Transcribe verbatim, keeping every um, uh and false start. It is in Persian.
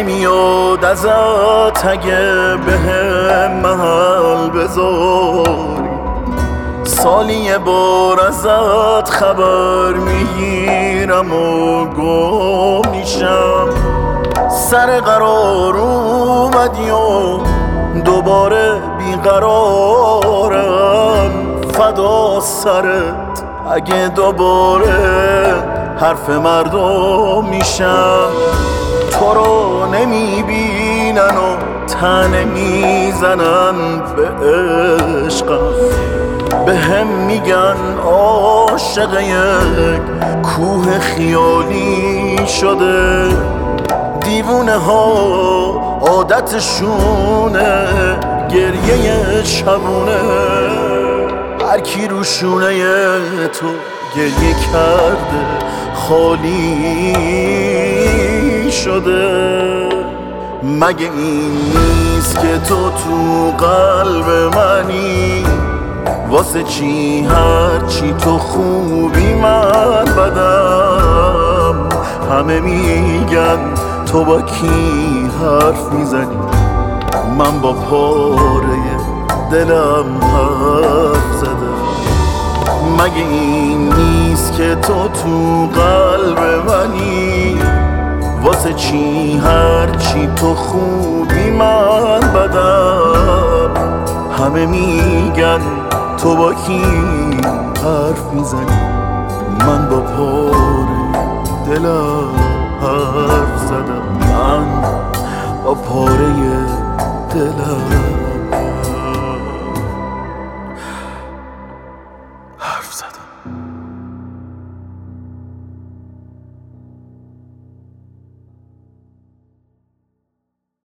نمیاد ازت اگه به هم محل بذاری، سالی یه بار ازت خبر میگیرم و گم میشم. سر قرار اومدی و دوباره بیقرارم، فدا سرت اگه دوباره حرف مردم میشم. تو رو نمیبینن و تنه میزنن به عشقم، به هم میگن عاشق یک کوه خیالی شده. دیوونه ها عادتشونه گریه شبونه، هر کی رو شونه تو گریه کرده خالی شده. مگه این نیست که تو تو قلب منی؟ واسه چی هر چی تو خوبی من بدم؟ همه میگن تو با کی حرف میزنی، من با پاره دلم حرف زدم. مگه این نیست که تو تو قلب منی؟ واسه چی هر چی تو خوبی من بدم؟ همه میگن تو با کی حرف میزنی، من با پاره دلم حرف زدم. من با پاره دلم